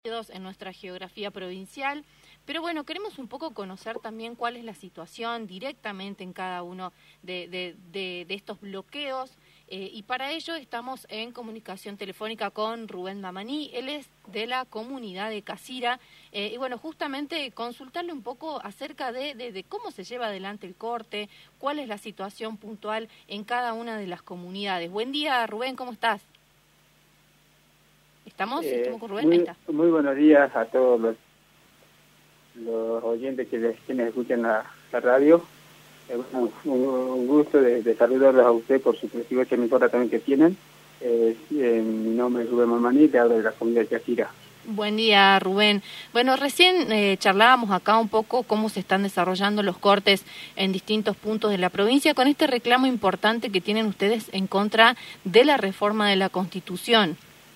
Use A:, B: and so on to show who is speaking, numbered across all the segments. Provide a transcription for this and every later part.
A: en nuestra geografía provincial, pero bueno, queremos un poco conocer también cuál es la situación directamente en cada uno de estos bloqueos, y para ello estamos en comunicación telefónica con Rubén Mamaní. Él es de la comunidad de Casira, y bueno, justamente consultarle un poco acerca de cómo se lleva adelante el corte, cuál es la situación puntual en cada una de las comunidades. Buen día, Rubén, ¿cómo estás? ¿Estamos con Rubén? Ahí está.
B: Muy buenos días a todos los oyentes quienes escuchan la radio. Un gusto de saludarlos a usted por su prestigiosa emisora también que tienen. Mi nombre es Rubén Mamaní, te hablo de la comunidad de Casira.
A: Buen día, Rubén. Bueno, recién charlábamos acá un poco cómo se están desarrollando los cortes en distintos puntos de la provincia con este reclamo importante que tienen ustedes en contra de la reforma de la Constitución.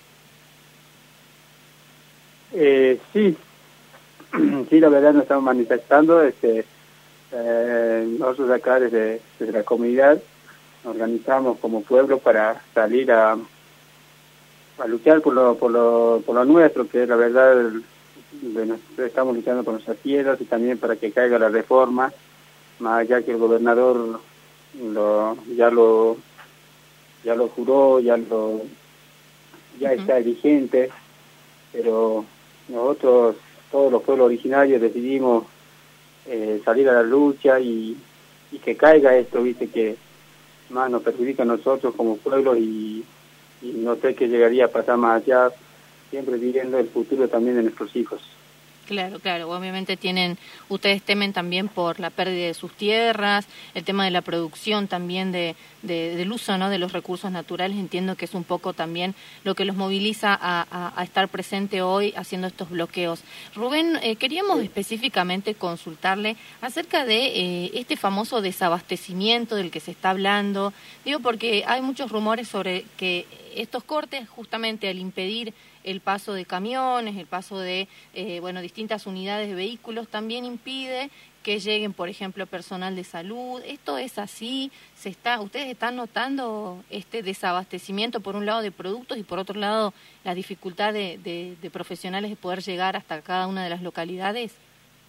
B: Sí, la verdad nos estamos manifestando. Nosotros acá desde la comunidad nos organizamos como pueblo para salir a luchar por lo nuestro, que es la verdad. Estamos luchando por nuestras tierras y también para que caiga la reforma, más allá que el gobernador ya lo juró, ya está vigente, pero nosotros, todos los pueblos originarios, decidimos salir a la lucha y que caiga esto, viste, que más nos perjudica a nosotros como pueblo y no sé qué llegaría a pasar más allá, siempre viviendo el futuro también de nuestros hijos.
A: Claro, obviamente ustedes temen también por la pérdida de sus tierras, el tema de la producción también del uso, ¿no?, de los recursos naturales. Entiendo que es un poco también lo que los moviliza a estar presente hoy haciendo estos bloqueos. Rubén, queríamos específicamente consultarle acerca de este famoso desabastecimiento del que se está hablando. Digo porque hay muchos rumores sobre que estos cortes, justamente al impedir el paso de camiones, el paso de distintas unidades de vehículos, también impide que lleguen, por ejemplo, personal de salud. ¿Esto es así? ¿Ustedes están notando este desabastecimiento, por un lado, de productos y por otro lado, la dificultad de profesionales de poder llegar hasta cada una de las localidades?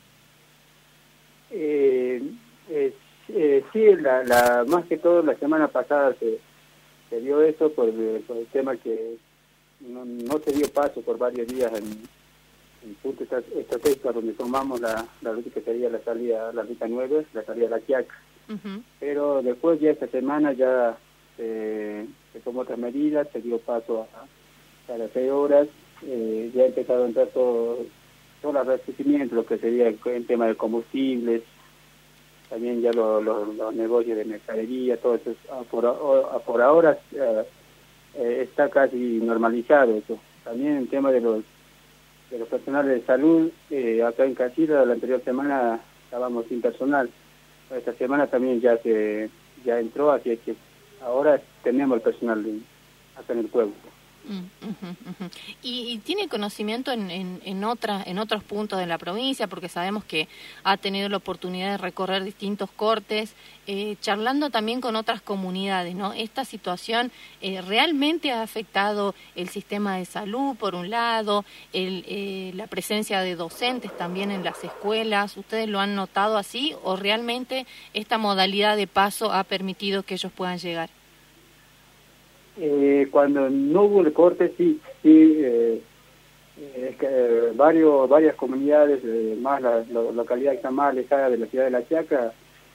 B: Sí, más que todo la semana pasada se dio eso por el tema que no se dio paso por varios días en puntos estratégicos donde tomamos la ruta que sería la ruta 9, la salida de La Quiaca. Pero después ya esta semana ya se tomó otras medidas, se dio paso a las 6 horas, ya ha empezado a entrar todo el abastecimiento, lo que sería el tema de combustibles, también ya los negocios de mercadería, todo eso. Por ahora está casi normalizado eso. También el tema de los personales de salud, acá en Casira la anterior semana estábamos sin personal. Esta semana también ya entró, así que ahora tenemos el personal acá en el pueblo.
A: ¿Y tiene conocimiento en otros puntos de la provincia? Porque sabemos que ha tenido la oportunidad de recorrer distintos cortes, charlando también con otras comunidades, ¿no? ¿Esta situación realmente ha afectado el sistema de salud, por un lado, la presencia de docentes también en las escuelas? ¿Ustedes lo han notado así o realmente esta modalidad de paso ha permitido que ellos puedan llegar?
B: Cuando no hubo el corte, sí, varias comunidades, más la localidad que está más alejada de la ciudad de La Quiaca,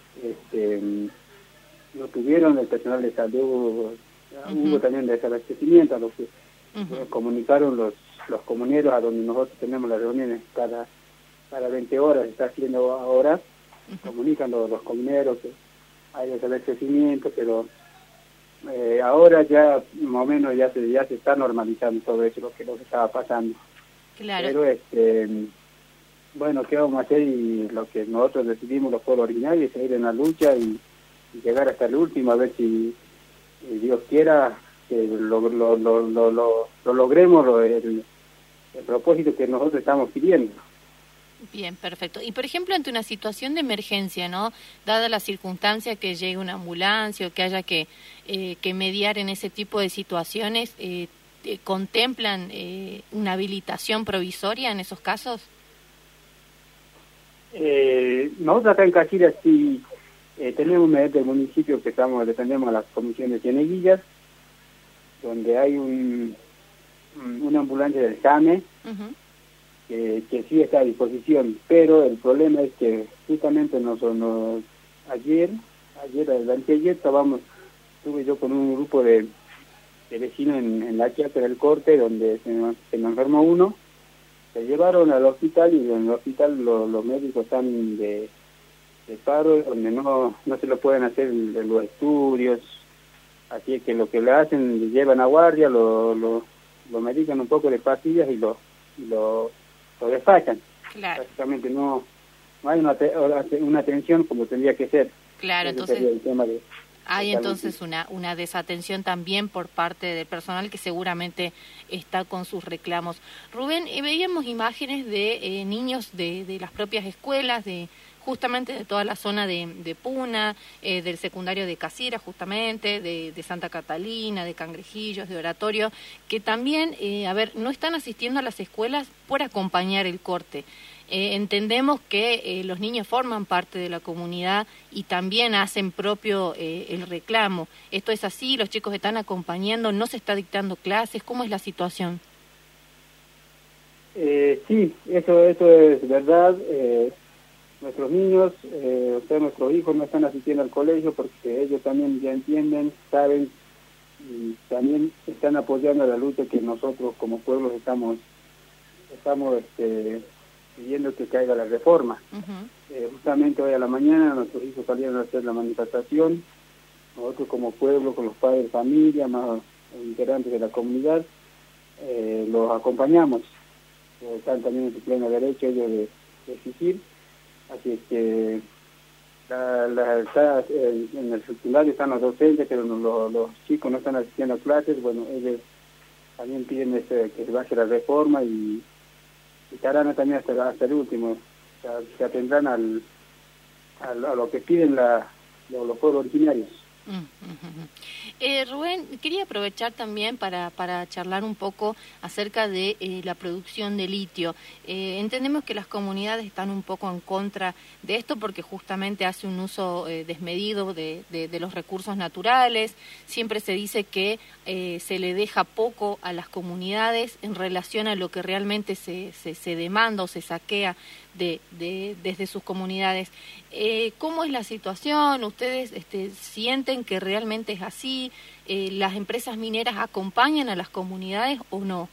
B: no tuvieron el personal de salud. Hubo también desabastecimiento, a lo que comunicaron los comuneros, a donde nosotros tenemos las reuniones cada 20 horas, está haciendo ahora, comunican los comuneros que hay desabastecimiento, pero ahora ya más o menos ya se está normalizando todo eso, lo que estaba pasando.
A: Claro.
B: Pero bueno, ¿qué vamos a hacer? Y lo que nosotros decidimos, los pueblos originarios, es seguir en la lucha y llegar hasta el último, a ver si Dios quiera que lo logremos, el propósito que nosotros estamos pidiendo.
A: Bien, perfecto. Y por ejemplo, ante una situación de emergencia, ¿no?, dada la circunstancia que llegue una ambulancia o que haya que mediar en ese tipo de situaciones, ¿contemplan una habilitación provisoria en esos casos?
B: Nosotros acá en Casillas sí tenemos un del municipio que dependemos de las comisiones de Cieneguillas, donde hay una ambulancia del SAME que sí está a disposición, pero el problema es que justamente ayer estuve yo con un grupo de vecinos en la Chiapa del Corte, donde se me enfermó uno. Se llevaron al hospital y en el hospital los médicos están de paro, donde no se lo pueden hacer los estudios, así es que lo que le hacen, le llevan a guardia, lo medican un poco de pastillas y lo despachan.
A: Claro.
B: Básicamente no hay una atención como tendría que ser.
A: Claro,
B: Ese
A: entonces
B: sería el tema de
A: hay entonces una desatención también por parte del personal que seguramente está con sus reclamos. Rubén, veíamos imágenes de niños de las propias escuelas, justamente de toda la zona de Puna, del secundario de Casira, justamente, de Santa Catalina, de Cangrejillos, de Oratorio, que también, no están asistiendo a las escuelas por acompañar el corte. Entendemos que los niños forman parte de la comunidad y también hacen propio el reclamo. ¿Esto es así? ¿Los chicos están acompañando? ¿No se está dictando clases? ¿Cómo es la situación?
B: Sí, eso es verdad. Nuestros niños, nuestros hijos no están asistiendo al colegio porque ellos también ya entienden, saben y también están apoyando la lucha que nosotros como pueblo estamos pidiendo que caiga la reforma. Justamente hoy a la mañana nuestros hijos salieron a hacer la manifestación, nosotros como pueblo, con los padres de familia, más integrantes de la comunidad, los acompañamos. Están también en su pleno derecho ellos de exigir, así es que en el secundario están los docentes, pero los chicos no están asistiendo a clases. Bueno, ellos también piden que se baje la reforma y estarán también hasta el último. O sea, se atendrán a lo que piden los pueblos originarios.
A: Rubén, quería aprovechar también para charlar un poco acerca de la producción de litio. Entendemos que las comunidades están un poco en contra de esto porque justamente hace un uso desmedido de los recursos naturales. Siempre se dice que se le deja poco a las comunidades en relación a lo que realmente se demanda o se saquea desde sus comunidades. ¿Cómo es la situación? ¿Ustedes sienten que realmente es así? ¿Las empresas mineras acompañan a las comunidades o no?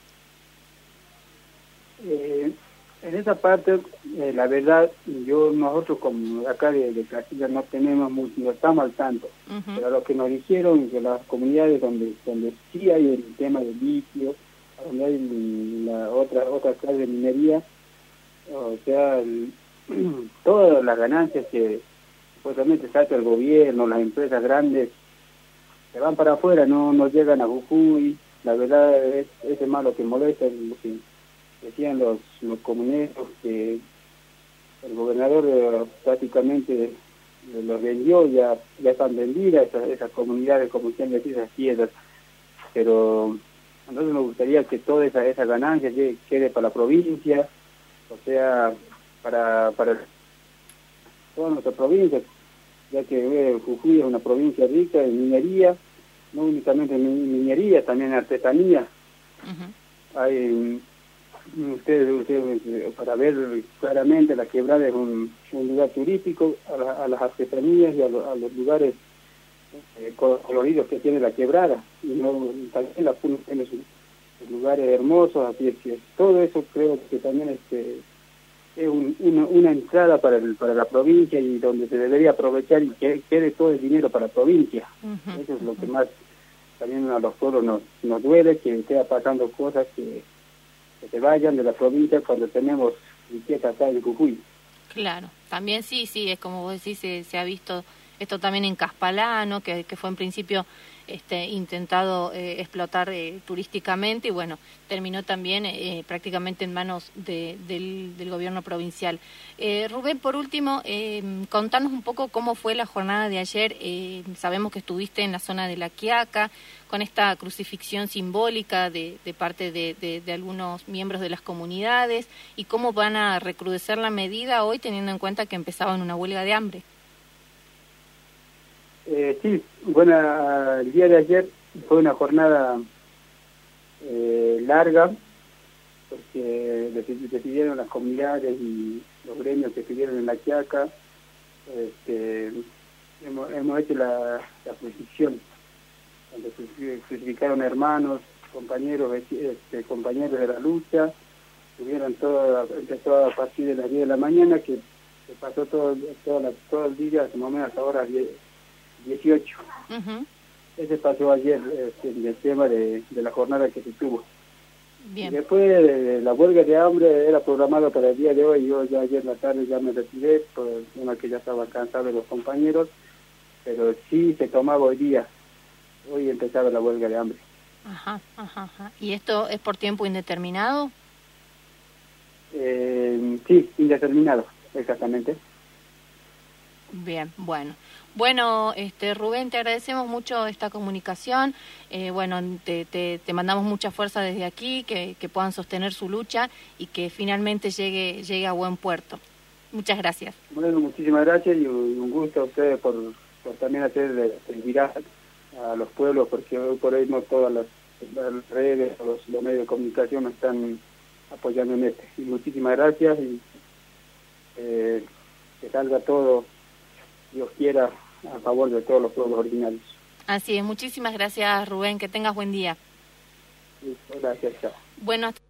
B: En esa parte, la verdad, nosotros como acá de Castilla no estamos al tanto, pero lo que nos dijeron que las comunidades donde sí hay el tema del litio, donde hay la otra clase de minería, o sea, todas las ganancias que supuestamente saca el gobierno, las empresas grandes, se van para afuera, no llegan a Jujuy. La verdad es malo que molesta, lo que decían los comuneros, que el gobernador prácticamente los vendió, ya están vendidas esas comunidades, como quien decía, esas tierras, pero a nosotros nos gustaría que toda esa ganancia quede para la provincia, o sea, para toda nuestra provincia, ya que Jujuy es una provincia rica en minería, no únicamente en minería, también en artesanía. Hay ustedes para ver claramente, la quebrada es un lugar turístico, a las artesanías y a los lugares coloridos que tiene la quebrada, y también la Puna tiene sus lugares hermosos, así es que todo eso creo que también es una entrada para la provincia, y donde se debería aprovechar y que quede todo el dinero para la provincia. Eso es lo que más también a los pueblos nos duele, que esté pasando cosas que se vayan de la provincia cuando tenemos riqueza acá en Jujuy.
A: Claro, también sí, es como vos decís, se ha visto esto también en Caspalá, ¿no? que fue en principio intentado explotar turísticamente y bueno, terminó también prácticamente en manos del gobierno provincial. Rubén, por último, contanos un poco cómo fue la jornada de ayer. Sabemos que estuviste en la zona de La Quiaca con esta crucifixión simbólica de parte de algunos miembros de las comunidades y cómo van a recrudecer la medida hoy teniendo en cuenta que empezaban una huelga de hambre.
B: Sí, bueno, el día de ayer fue una jornada larga, porque decidieron las comunidades y los gremios que estuvieron en La Quiaca, hemos hecho la crucifixión, donde crucificaron hermanos, compañeros, compañeros de la lucha, empezó a partir de las 10 de la mañana, que pasó todo el día, más o menos hasta ahora 18.
A: Uh-huh.
B: Ese pasó ayer, el tema de la jornada que se tuvo.
A: Bien.
B: Y después la huelga de hambre era programada para el día de hoy. Yo ya ayer en la tarde ya me retiré, por el tema que ya estaba cansado de los compañeros, pero sí se tomaba hoy día. Hoy empezaba la huelga de hambre.
A: Ajá. ¿Y esto es por tiempo indeterminado?
B: Sí, indeterminado, exactamente.
A: Bien, bueno. Bueno, Rubén, te agradecemos mucho esta comunicación. Bueno, te mandamos mucha fuerza desde aquí, que puedan sostener su lucha y que finalmente llegue a buen puerto. Muchas gracias.
B: Bueno, muchísimas gracias y un gusto a ustedes por también hacer viral a los pueblos, porque hoy por hoy no todas las redes o los medios de comunicación nos están apoyando en este. Y muchísimas gracias y que salga todo, Dios quiera, a favor de todos los pueblos originarios.
A: Así es, muchísimas gracias, Rubén, que tengas buen día.
B: Sí, gracias, chao.
A: Bueno,